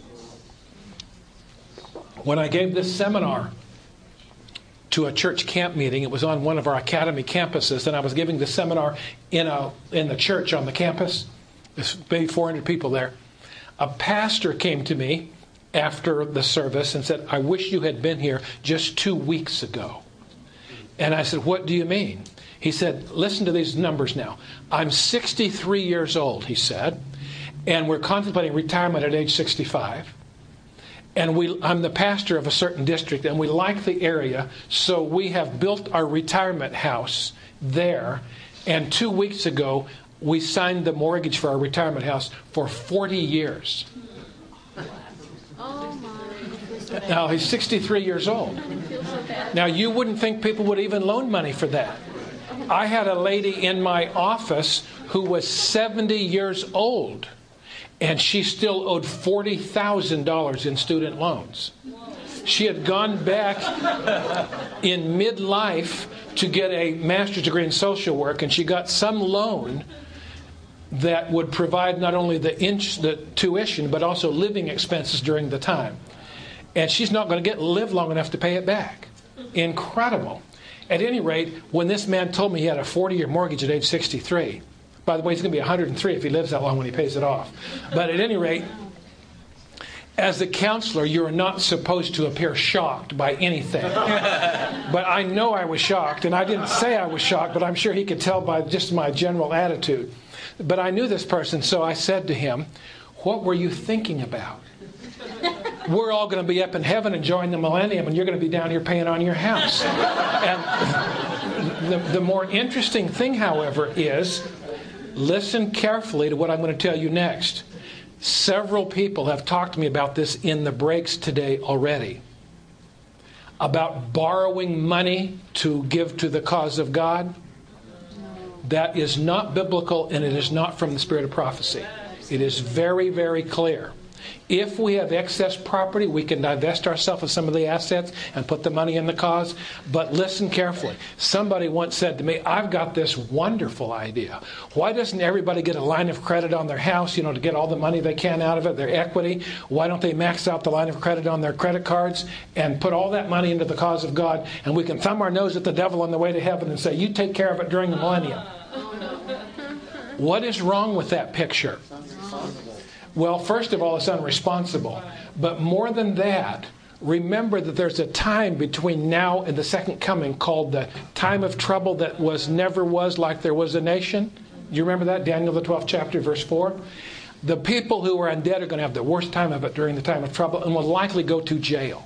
When I gave this seminar to a church camp meeting, it was on one of our academy campuses, and I was giving the seminar in a in the church on the campus. There's maybe four hundred people there. A pastor came to me after the service and said, "I wish you had been here just two weeks ago." And I said, "What do you mean?" He said, "Listen to these numbers now. I'm sixty-three years old," he said, "and we're contemplating retirement at age sixty-five. And we, I'm the pastor of a certain district, and we like the area, so we have built our retirement house there. And two weeks ago, we signed the mortgage for our retirement house for forty years. Oh my. Now, he's sixty-three years old. Now, you wouldn't think people would even loan money for that. I had a lady in my office who was seventy years old, and she still owed forty thousand dollars in student loans. She had gone back in midlife to get a master's degree in social work, and she got some loan that would provide not only the, inch, the tuition, but also living expenses during the time. And she's not going to get live long enough to pay it back. Incredible. At any rate, when this man told me he had a forty-year mortgage at age sixty-three, by the way, he's going to be one hundred three if he lives that long when he pays it off. But at any rate, as a counselor, you are not supposed to appear shocked by anything. But I know I was shocked, and I didn't say I was shocked, but I'm sure he could tell by just my general attitude. But I knew this person, so I said to him, "What were you thinking about? We're all going to be up in heaven enjoying the millennium, and you're going to be down here paying on your house." And the, the more interesting thing, however, is listen carefully to what I'm going to tell you next. Several people have talked to me about this in the breaks today already. About borrowing money to give to the cause of God. That is not biblical, and it is not from the spirit of prophecy. It is very, very clear. If we have excess property, we can divest ourselves of some of the assets and put the money in the cause. But listen carefully. Somebody once said to me, "I've got this wonderful idea. Why doesn't everybody get a line of credit on their house, you know, to get all the money they can out of it, their equity? Why don't they max out the line of credit on their credit cards and put all that money into the cause of God, and we can thumb our nose at the devil on the way to heaven and say, 'You take care of it during the millennium.'" What is wrong with that picture? Well, first of all, it's unresponsible. But more than that, remember that there's a time between now and the second coming called the time of trouble that was never was like there was a nation. Do you remember that? Daniel, the twelfth chapter, verse four. The people who are in debt are going to have the worst time of it during the time of trouble and will likely go to jail.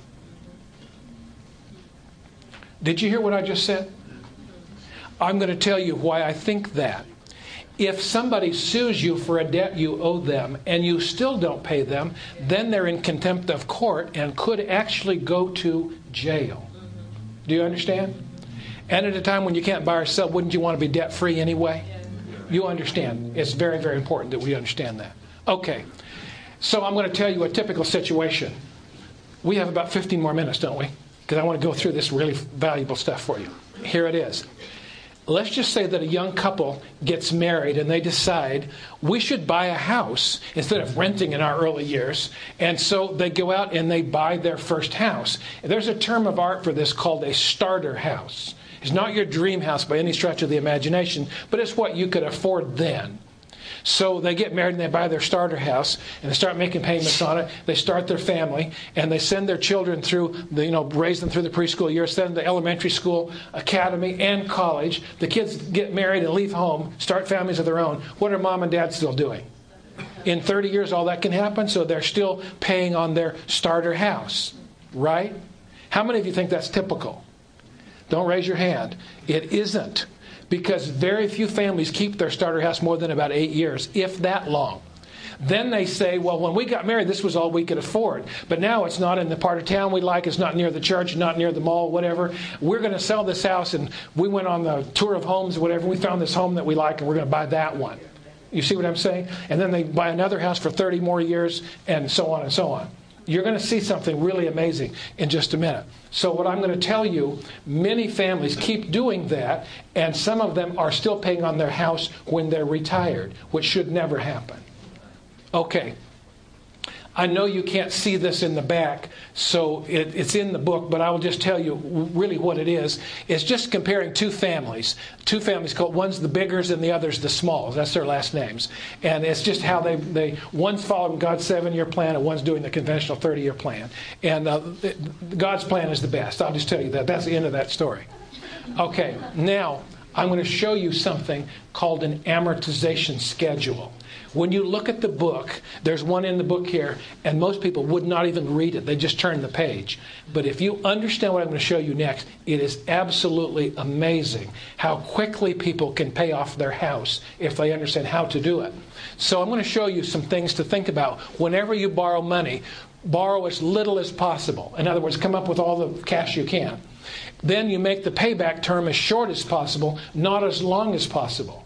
Did you hear what I just said? I'm going to tell you why I think that. If somebody sues you for a debt you owe them and you still don't pay them, then they're in contempt of court and could actually go to jail. Do you understand? And at a time when you can't buy or sell, wouldn't you want to be debt-free anyway? You understand. It's very, very important that we understand that. Okay. So I'm going to tell you a typical situation. We have about fifteen more minutes, don't we? Because I want to go through this really valuable stuff for you. Here it is. Let's just say that a young couple gets married and they decide we should buy a house instead of renting in our early years. And so they go out and they buy their first house. There's a term of art for this called a starter house. It's not your dream house by any stretch of the imagination, but it's what you could afford then. So they get married and they buy their starter house and they start making payments on it. They start their family and they send their children through, the, you know, raise them through the preschool year, send them to elementary school, academy, and college. The kids get married and leave home, start families of their own. What are mom and dad still doing? In thirty years, all that can happen, so they're still paying on their starter house, right? How many of you think that's typical? Don't raise your hand. It isn't, because very few families keep their starter house more than about eight years, if that long. Then they say, well, when we got married, this was all we could afford. But now it's not in the part of town we like. It's not near the church, not near the mall, whatever. We're going to sell this house, and we went on the tour of homes, whatever. We found this home that we like, and we're going to buy that one. You see what I'm saying? And then they buy another house for thirty more years, and so on and so on. You're going to see something really amazing in just a minute. So what I'm going to tell you, many families keep doing that, and some of them are still paying on their house when they're retired, which should never happen. Okay. I know you can't see this in the back, so it, it's in the book, but I will just tell you really what it is. It's just comparing two families. Two families called, one's the Biggers and the other's the Smalls. That's their last names. And it's just how they, they one's following God's seven-year plan and one's doing the conventional thirty-year plan. And uh, God's plan is the best. I'll just tell you that. That's the end of that story. Okay, now I'm going to show you something called an amortization schedule. When you look at the book, there's one in the book here, and most people would not even read it. They just turn the page. But if you understand what I'm going to show you next, it is absolutely amazing how quickly people can pay off their house if they understand how to do it. So I'm going to show you some things to think about. Whenever you borrow money, borrow as little as possible. In other words, come up with all the cash you can. Then you make the payback term as short as possible, not as long as possible.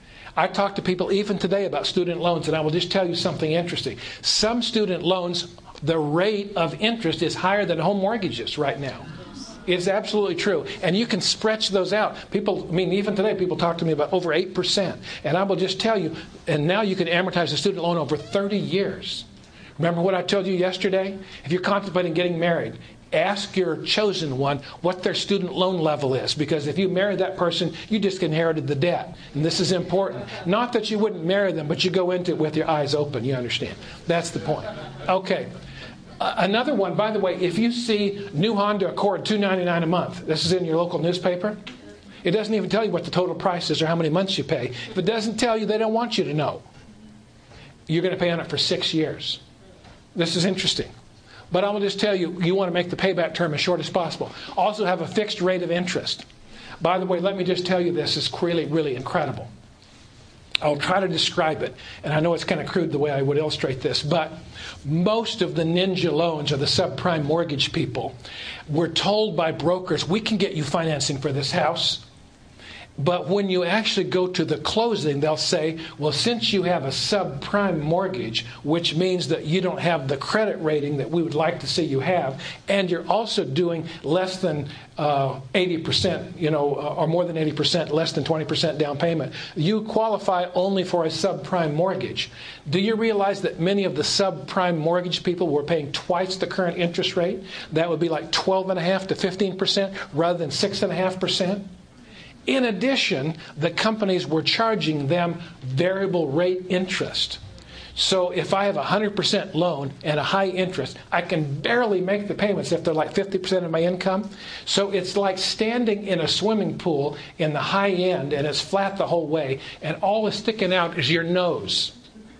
I talk to people even today about student loans, and I will just tell you something interesting. Some student loans, the rate of interest is higher than home mortgages right now. It's absolutely true. And you can stretch those out. People, I mean, even today, people talk to me about over eight percent. And I will just tell you, and now you can amortize a student loan over thirty years. Remember what I told you yesterday? If you're contemplating getting married, ask your chosen one what their student loan level is. Because if you marry that person, you just inherited the debt. And this is important. Not that you wouldn't marry them, but you go into it with your eyes open. You understand? That's the point. Okay. Uh, another one, by the way, if you see new Honda Accord two hundred ninety-nine dollars a month, this is in your local newspaper. It doesn't even tell you what the total price is or how many months you pay. If it doesn't tell you, they don't want you to know. You're going to pay on it for six years. This is interesting. But I will just tell you, you want to make the payback term as short as possible. Also have a fixed rate of interest. By the way, let me just tell you this. It's really, really incredible. I'll try to describe it. And I know it's kind of crude the way I would illustrate this. But most of the ninja loans, or the subprime mortgage people, were told by brokers, we can get you financing for this house. But when you actually go to the closing, they'll say, well, since you have a subprime mortgage, which means that you don't have the credit rating that we would like to see you have, and you're also doing less than uh, eighty percent, you know, or more than eighty percent, less than twenty percent down payment, you qualify only for a subprime mortgage. Do you realize that many of the subprime mortgage people were paying twice the current interest rate? That would be like twelve point five to fifteen percent rather than six point five percent. In addition, the companies were charging them variable rate interest. So if I have a one hundred percent loan and a high interest, I can barely make the payments if they're like fifty percent of my income. So it's like standing in a swimming pool in the high end, and it's flat the whole way, and all that's sticking out is your nose.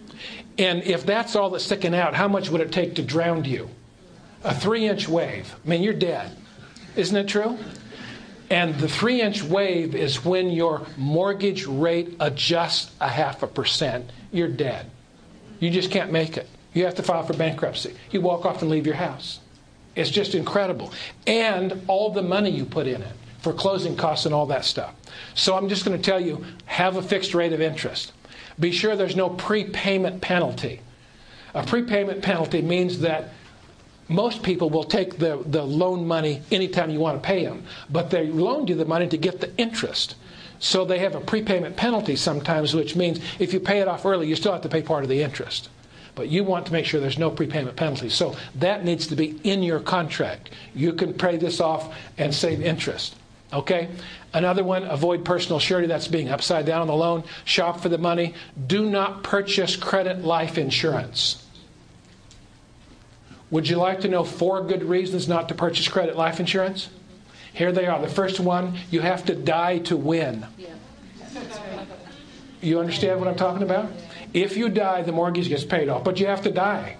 And if that's all that's sticking out, how much would it take to drown you? A three-inch wave. I mean, you're dead. Isn't it true? And the three-inch wave is when your mortgage rate adjusts a half a percent. You're dead. You just can't make it. You have to file for bankruptcy. You walk off and leave your house. It's just incredible. And all the money you put in it for closing costs and all that stuff. So I'm just going to tell you, have a fixed rate of interest. Be sure there's no prepayment penalty. A prepayment penalty means that most people will take the, the loan money anytime you want to pay them, but they loaned you the money to get the interest. So they have a prepayment penalty sometimes, which means if you pay it off early, you still have to pay part of the interest. But you want to make sure there's no prepayment penalty. So that needs to be in your contract. You can pay this off and save interest. Okay? Another one, avoid personal surety. That's being upside down on the loan. Shop for the money. Do not purchase credit life insurance. Would you like to know four good reasons not to purchase credit life insurance? Here they are. The first one, you have to die to win. You understand what I'm talking about? If you die, the mortgage gets paid off, but you have to die.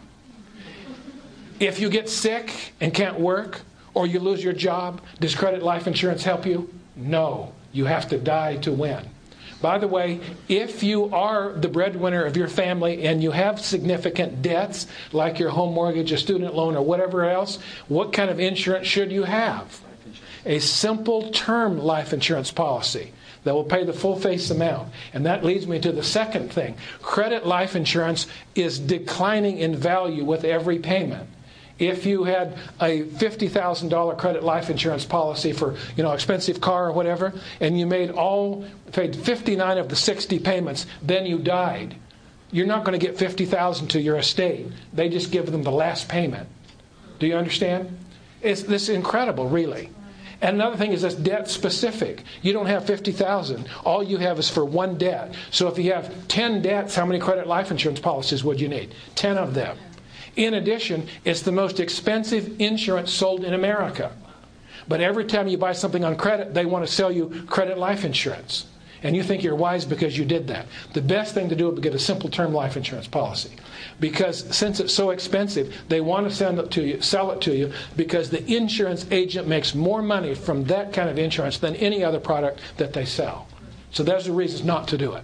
If you get sick and can't work, or you lose your job, does credit life insurance help you? No. You have to die to win. By the way, if you are the breadwinner of your family and you have significant debts, like your home mortgage, a student loan, or whatever else, what kind of insurance should you have? A simple term life insurance policy that will pay the full face amount. And that leads me to the second thing. Credit life insurance is declining in value with every payment. If you had a fifty thousand dollars credit life insurance policy for, you know, expensive car or whatever, and you made all, paid fifty-nine of the sixty payments, then you died, you're not going to get fifty thousand dollars to your estate. They just give them the last payment. Do you understand? It's, this is incredible, really. And another thing is that's debt specific. You don't have fifty thousand dollars. All you have is for one debt. So if you have ten debts, how many credit life insurance policies would you need? ten of them. In addition, it's the most expensive insurance sold in America. But every time you buy something on credit, they want to sell you credit life insurance. And you think you're wise because you did that. The best thing to do would be get a simple term life insurance policy. Because since it's so expensive, they want to send it to you, sell it to you, because the insurance agent makes more money from that kind of insurance than any other product that they sell. So those are reasons not to do it.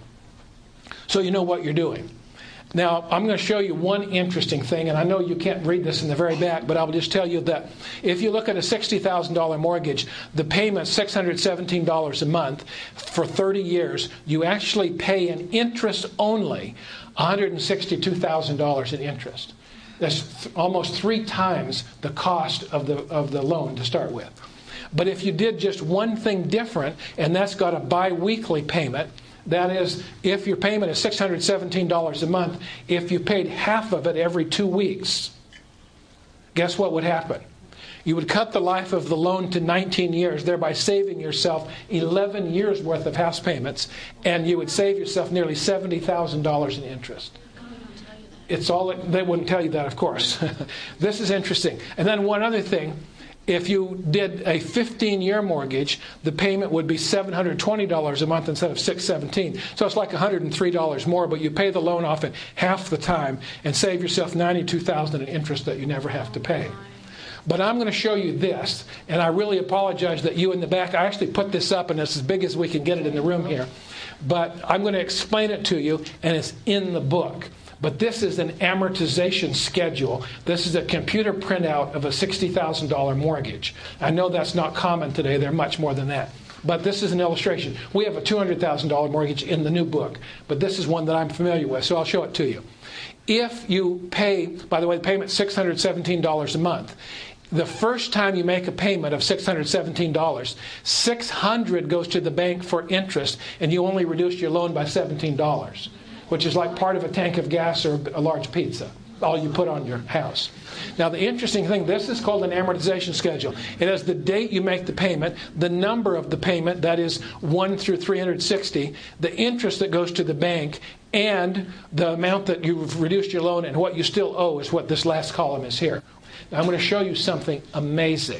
So you know what you're doing. Now, I'm going to show you one interesting thing, and I know you can't read this in the very back, but I'll just tell you that if you look at a sixty thousand dollars mortgage, the payment is six hundred seventeen dollars a month for thirty years. You actually pay in interest only one hundred sixty-two thousand dollars in interest. That's th- almost three times the cost of the of the loan to start with. But if you did just one thing different, and that's got a bi-weekly payment, that is, if your payment is six hundred seventeen dollars a month, if you paid half of it every two weeks, guess what would happen? You would cut the life of the loan to nineteen years, thereby saving yourself eleven years worth of house payments, and you would save yourself nearly seventy thousand dollars in interest. It's all, they wouldn't tell you that, of course. This is interesting. And then one other thing. If you did a fifteen-year mortgage, the payment would be seven hundred twenty dollars a month instead of six hundred seventeen dollars. So it's like one hundred three dollars more, but you pay the loan off in half the time and save yourself ninety-two thousand dollars in interest that you never have to pay. But I'm going to show you this, and I really apologize that you in the back, I actually put this up, and it's as big as we can get it in the room here. But I'm going to explain it to you, and it's in the book. But this is an amortization schedule. This is a computer printout of a sixty thousand dollars mortgage. I know that's not common today. They're much more than that. But this is an illustration. We have a two hundred thousand dollars mortgage in the new book. But this is one that I'm familiar with, so I'll show it to you. If you pay, by the way, the payment's six hundred seventeen dollars a month. The first time you make a payment of six hundred seventeen dollars, six hundred dollars goes to the bank for interest, and you only reduce your loan by seventeen dollars. Which is like part of a tank of gas or a large pizza, all you put on your house. Now, the interesting thing, this is called an amortization schedule. It has the date you make the payment, the number of the payment, that is one through three hundred sixty, the interest that goes to the bank, and the amount that you've reduced your loan, and what you still owe is what this last column is here. Now, I'm going to show you something amazing.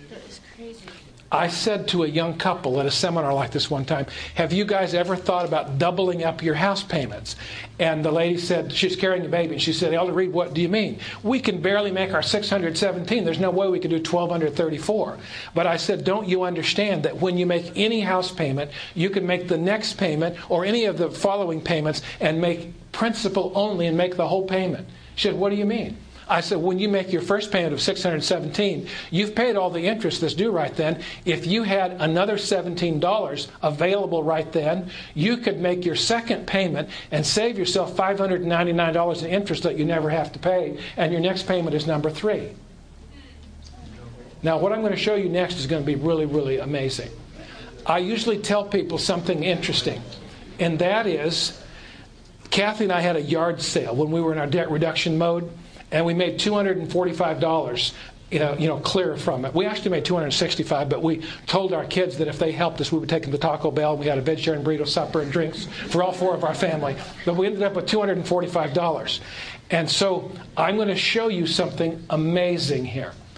I said to a young couple at a seminar like this one time, have you guys ever thought about doubling up your house payments? And the lady said, she's carrying a baby, and she said, Elder Reed, what do you mean? We can barely make our six hundred seventeen. There's no way we could do twelve thirty-four. But I said, don't you understand that when you make any house payment, you can make the next payment or any of the following payments and make principal only and make the whole payment? She said, what do you mean? I said, when you make your first payment of six hundred seventeen dollars, you've paid all the interest that's due right then. If you had another seventeen dollars available right then, you could make your second payment and save yourself five hundred ninety-nine dollars in interest that you never have to pay, and your next payment is number three. Now, what I'm going to show you next is going to be really, really amazing. I usually tell people something interesting, and that is, Kathy and I had a yard sale when we were in our debt reduction mode. And we made two hundred forty-five dollars, you know, you know, clear from it. We actually made two hundred sixty-five dollars, but we told our kids that if they helped us, we would take them to Taco Bell. We had a vegetarian burrito supper and drinks for all four of our family. But we ended up with two hundred forty-five dollars. And so I'm going to show you something amazing here.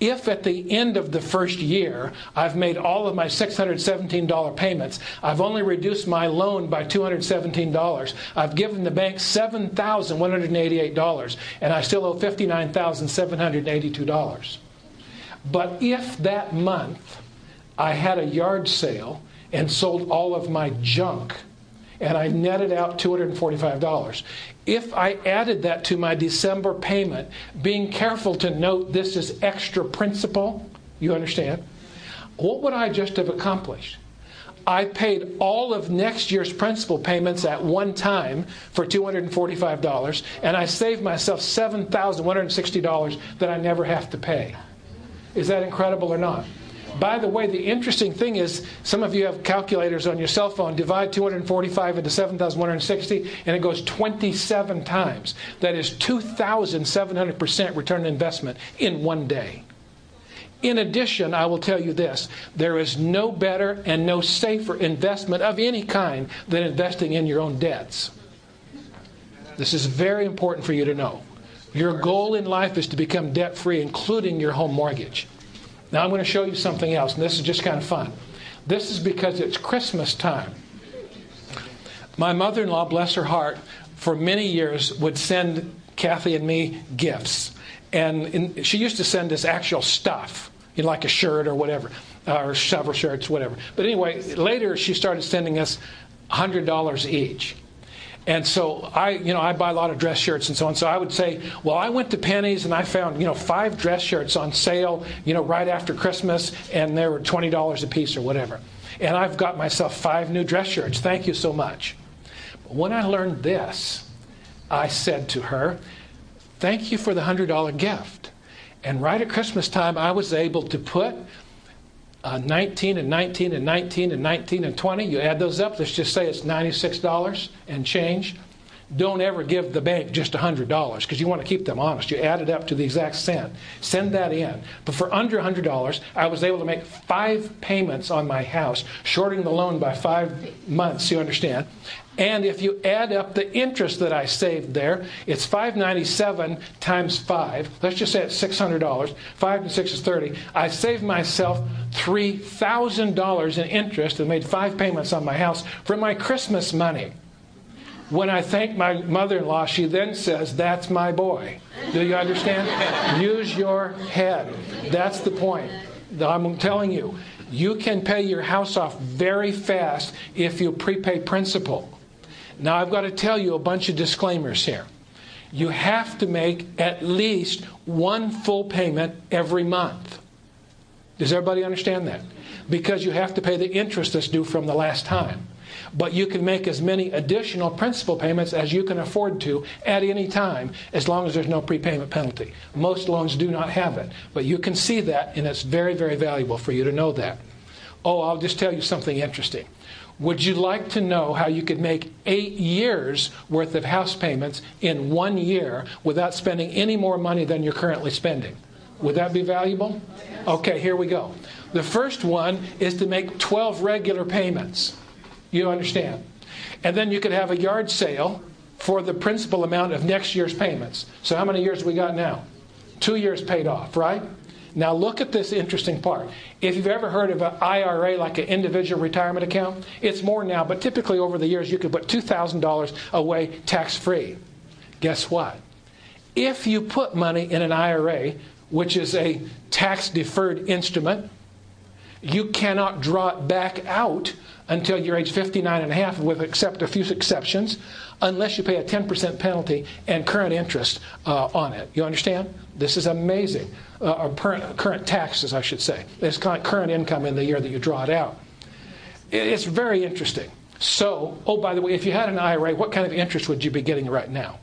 If at the end of the first year I've made all of my six hundred seventeen dollars payments, I've only reduced my loan by two hundred seventeen dollars, I've given the bank seven thousand one hundred eighty-eight dollars, and I still owe fifty-nine thousand seven hundred eighty-two dollars. But if that month I had a yard sale and sold all of my junk, and I netted out two hundred forty-five dollars. If I added that to my December payment, being careful to note this is extra principal, you understand, what would I just have accomplished? I paid all of next year's principal payments at one time for two hundred forty-five dollars, and I saved myself seven thousand one hundred sixty dollars that I never have to pay. Is that incredible or not? By the way, the interesting thing is, some of you have calculators on your cell phone. Divide two hundred forty-five into seven thousand one hundred sixty, and it goes twenty-seven times. That is two thousand seven hundred percent return on investment in one day. In addition, I will tell you this. There is no better and no safer investment of any kind than investing in your own debts. This is very important for you to know. Your goal in life is to become debt-free, including your home mortgage. Now I'm going to show you something else, and this is just kind of fun. This is because it's Christmas time. My mother-in-law, bless her heart, for many years would send Kathy and me gifts. And in, she used to send us actual stuff, you know, like a shirt or whatever, or several shirts, whatever. But anyway, later she started sending us one hundred dollars each. And so I, you know, I buy a lot of dress shirts and so on. So I would say, well, I went to Penny's and I found, you know, five dress shirts on sale, you know, right after Christmas, and they were twenty dollars a piece or whatever. And I've got myself five new dress shirts. Thank you so much. But when I learned this, I said to her, thank you for the one hundred dollars gift. And right at Christmas time, I was able to put uh, nineteen and nineteen and nineteen and nineteen and twenty. You add those up, let's just say it's ninety-six dollars and change. Don't ever give the bank just one hundred dollars because you want to keep them honest. You add it up to the exact cent. Send that in. But for under one hundred dollars, I was able to make five payments on my house, shorting the loan by five months, you understand. And if you add up the interest that I saved there, it's five hundred ninety-seven times five. Let's just say it's six hundred dollars. five and six is thirty. I saved myself three thousand dollars in interest and made five payments on my house from my Christmas money. When I thank my mother-in-law, she then says, that's my boy. Do you understand? Use your head. That's the point. I'm telling you, you can pay your house off very fast if you prepay principal. Now, I've got to tell you a bunch of disclaimers here. You have to make at least one full payment every month. Does everybody understand that? Because you have to pay the interest that's due from the last time. But you can make as many additional principal payments as you can afford to at any time, as long as there's no prepayment penalty. Most loans do not have it. But you can see that, and it's very, very valuable for you to know that. Oh, I'll just tell you something interesting. Would you like to know how you could make eight years worth of house payments in one year without spending any more money than you're currently spending? Would that be valuable? Okay, here we go. The first one is to make twelve regular payments. You understand? And then you could have a yard sale for the principal amount of next year's payments. So how many years have we got now? Two years paid off, right? Now look at this interesting part. If you've ever heard of an I R A, like an individual retirement account, it's more now, but typically over the years you could put two thousand dollars away tax-free. Guess what? If you put money in an I R A, which is a tax-deferred instrument, you cannot draw it back out until you're age fifty-nine and a half, with except a few exceptions, unless you pay a ten percent penalty and current interest uh, on it. You understand? This is amazing. Uh, or current, current taxes, I should say. It's kind of current income in the year that you draw it out. It, it's very interesting. So, oh, by the way, if you had an I R A, what kind of interest would you be getting right now?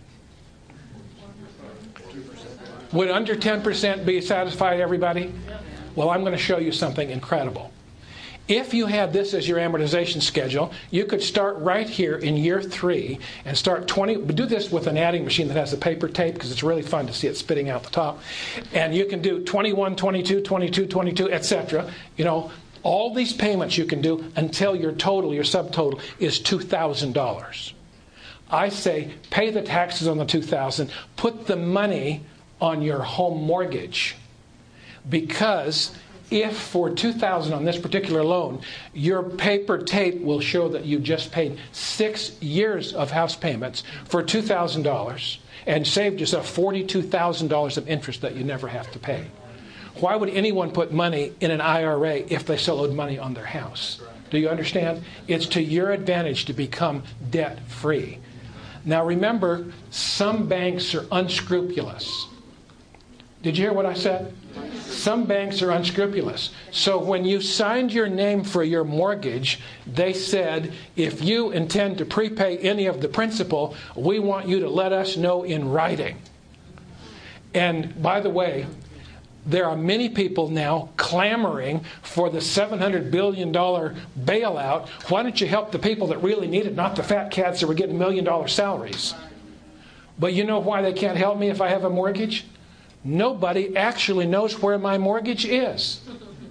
Would under ten percent be satisfied, everybody? Well, I'm going to show you something incredible. If you had this as your amortization schedule, you could start right here in year three and start twenty. Do this with an adding machine that has a paper tape, because it's really fun to see it spitting out the top. And you can do twenty-one, twenty-two, twenty-two, twenty-two, et cetera. You know, all these payments you can do until your total, your subtotal, is two thousand dollars. I say pay the taxes on the two thousand dollars, put the money on your home mortgage. Because if for two thousand dollars on this particular loan, your paper tape will show that you just paid six years of house payments for two thousand dollars and saved yourself forty-two thousand dollars of interest that you never have to pay. Why would anyone put money in an I R A if they still owed money on their house? Do you understand? It's to your advantage to become debt-free. Now remember, some banks are unscrupulous. Did you hear what I said? Some banks are unscrupulous. So when you signed your name for your mortgage, they said, if you intend to prepay any of the principal, we want you to let us know in writing. And by the way, there are many people now clamoring for the seven hundred billion dollars bailout. Why don't you help the people that really need it, not the fat cats that were getting million dollar salaries? But you know why they can't help me if I have a mortgage? Nobody actually knows where my mortgage is.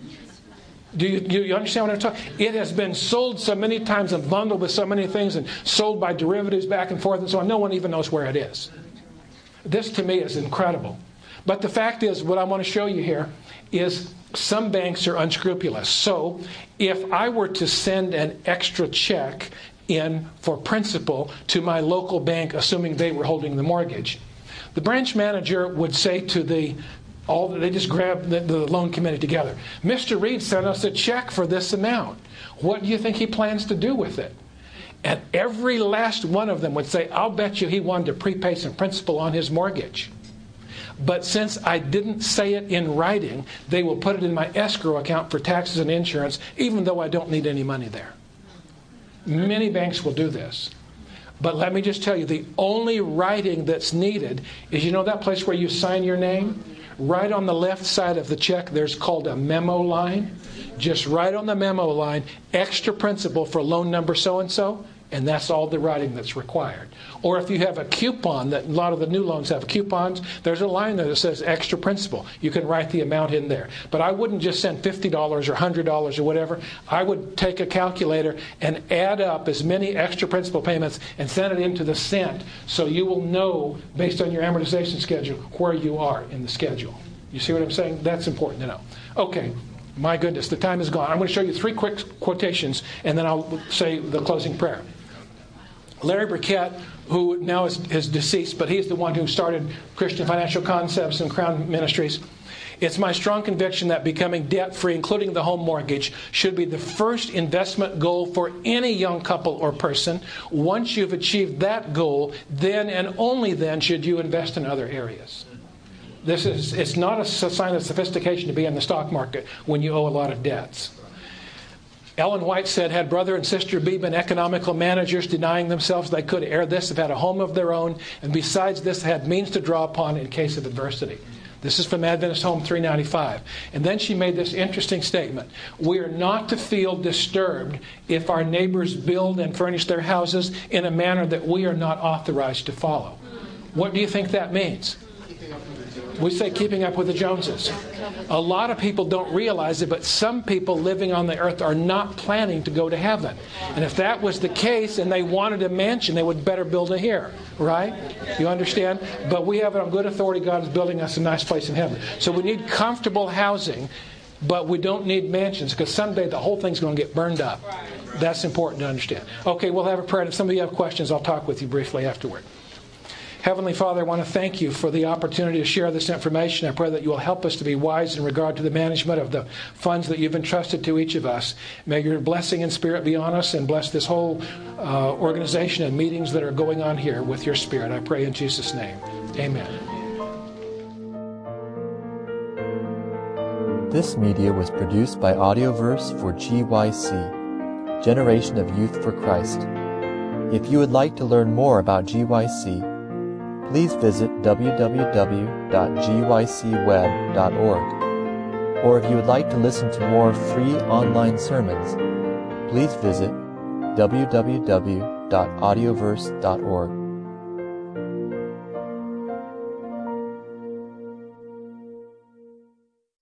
Do you, do you understand what I'm talking? It has been sold so many times and bundled with so many things and sold by derivatives back and forth and so on. No one even knows where it is. This to me is incredible. But the fact is, what I want to show you here is some banks are unscrupulous. So if I were to send an extra check in for principal to my local bank, assuming they were holding the mortgage, the branch manager would say to the, all they just grab the, the loan committee together, Mister Reed sent us a check for this amount. What do you think he plans to do with it? And every last one of them would say, I'll bet you he wanted to prepay some principal on his mortgage. But since I didn't say it in writing, they will put it in my escrow account for taxes and insurance, even though I don't need any money there. Many banks will do this. But let me just tell you, the only writing that's needed is, you know that place where you sign your name? Right on the left side of the check, there's called a memo line. Just write on the memo line, extra principal for loan number so-and-so, and that's all the writing that's required. Or if you have a coupon, that a lot of the new loans have coupons, there's a line there that says extra principal. You can write the amount in there. But I wouldn't just send fifty dollars or one hundred dollars or whatever. I would take a calculator and add up as many extra principal payments and send it into the cent, so you will know, based on your amortization schedule, where you are in the schedule. You see what I'm saying? That's important to know. Okay. My goodness, the time is gone. I'm going to show you three quick quotations, and then I'll say the closing prayer. Larry Burkett, who now is, is deceased, but he's the one who started Christian Financial Concepts and Crown Ministries. It's my strong conviction that becoming debt-free, including the home mortgage, should be the first investment goal for any young couple or person. Once you've achieved that goal, then and only then should you invest in other areas. This is, it's not a sign of sophistication to be in the stock market when you owe a lot of debts. Ellen White said, had brother and sister B been economical managers denying themselves they could ere this have had a home of their own, and besides this had means to draw upon in case of adversity. This is from Adventist Home three ninety-five. And then she made this interesting statement. We are not to feel disturbed if our neighbors build and furnish their houses in a manner that we are not authorized to follow. What do you think that means? We say keeping up with the Joneses. A lot of people don't realize it, but some people living on the earth are not planning to go to heaven. And if that was the case and they wanted a mansion, they would better build it here, right? You understand? But we have it on good authority. God is building us a nice place in heaven. So we need comfortable housing, but we don't need mansions, because someday the whole thing's going to get burned up. That's important to understand. Okay, we'll have a prayer. If some of you have questions, I'll talk with you briefly afterward. Heavenly Father, I want to thank you for the opportunity to share this information. I pray that you will help us to be wise in regard to the management of the funds that you've entrusted to each of us. May your blessing and spirit be on us, and bless this whole uh, organization and meetings that are going on here with your spirit. I pray in Jesus' name. Amen. This media was produced by Audioverse for G Y C, Generation of Youth for Christ. If you would like to learn more about G Y C, please visit w w w dot g y c web dot org. Or if you would like to listen to more free online sermons, please visit w w w dot audioverse dot org.